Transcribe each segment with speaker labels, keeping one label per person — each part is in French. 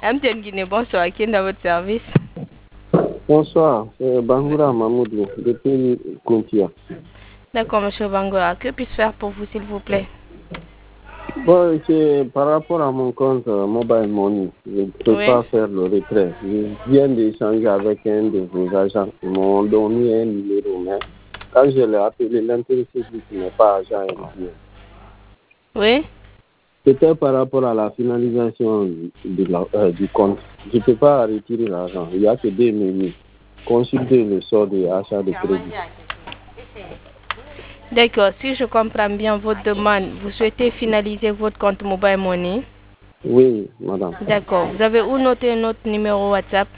Speaker 1: Amtian Guinée, bonsoir. Qui est dans votre service?
Speaker 2: Bonsoir, c'est Bangoura Mamoudou, depuis Kuntia.
Speaker 1: D'accord, monsieur Bangoura. Que puis-je faire pour vous, s'il vous plaît?
Speaker 2: Bon, c'est par rapport à mon compte Mobile Money. Je ne peux pas faire le retrait. Je viens d'échanger avec un de vos agents. Ils m'ont donné un numéro, mais quand je l'ai appelé, l'intéressé dit qu'il n'est pas agent RTL.
Speaker 1: Oui.
Speaker 2: C'était par rapport à la finalisation du compte. Je ne peux pas retirer l'argent. Il n'y a que 2 menus. Consultez le sort de achat de crédit.
Speaker 1: D'accord. Si je comprends bien votre demande, vous souhaitez finaliser votre compte Mobile Money?
Speaker 2: Oui, madame.
Speaker 1: D'accord. Vous avez où noté notre numéro WhatsApp?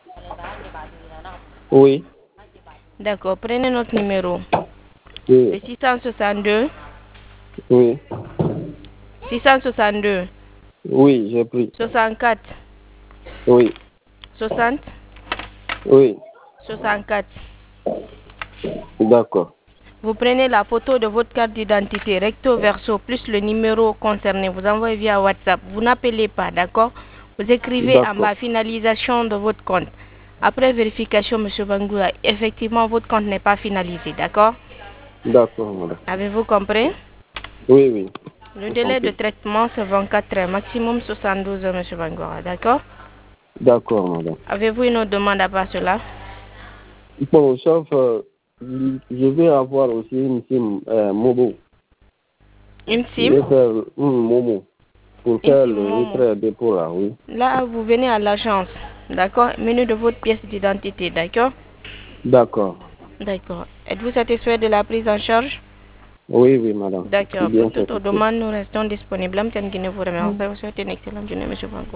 Speaker 2: Oui.
Speaker 1: D'accord. Prenez notre numéro.
Speaker 2: Oui.
Speaker 1: Le 662.
Speaker 2: Oui.
Speaker 1: 662.
Speaker 2: Oui, j'ai pris.
Speaker 1: 64.
Speaker 2: Oui.
Speaker 1: 60.
Speaker 2: Oui.
Speaker 1: 64.
Speaker 2: D'accord.
Speaker 1: Vous prenez la photo de votre carte d'identité recto verso plus le numéro concerné. Vous envoyez via WhatsApp. Vous n'appelez pas, d'accord? Vous écrivez en bas finalisation de votre compte. Après vérification, monsieur Bangoura, effectivement, votre compte n'est pas finalisé, d'accord?
Speaker 2: D'accord, madame.
Speaker 1: Avez-vous compris?
Speaker 2: Oui, oui.
Speaker 1: Le délai de traitement, c'est 24 heures, maximum 72 heures, monsieur Bangoura, d'accord?
Speaker 2: D'accord, madame.
Speaker 1: Avez-vous une autre demande à part cela?
Speaker 2: Bon, sauf, je vais avoir aussi une SIM Momo.
Speaker 1: Une
Speaker 2: Je
Speaker 1: SIM?
Speaker 2: vais faire une Momo pour
Speaker 1: Une
Speaker 2: faire
Speaker 1: SIM
Speaker 2: le
Speaker 1: Momo.
Speaker 2: retrait dépôt là, oui.
Speaker 1: Là, vous venez à l'agence, d'accord? Menu de votre pièce d'identité, d'accord?
Speaker 2: D'accord.
Speaker 1: D'accord. Êtes-vous satisfait de la prise en charge?
Speaker 2: Oui, oui, madame.
Speaker 1: D'accord.
Speaker 2: Bien
Speaker 1: Pour toute
Speaker 2: satisfait.
Speaker 1: demande, nous restons disponibles. Vous souhaite une excellente journée, monsieur Bango.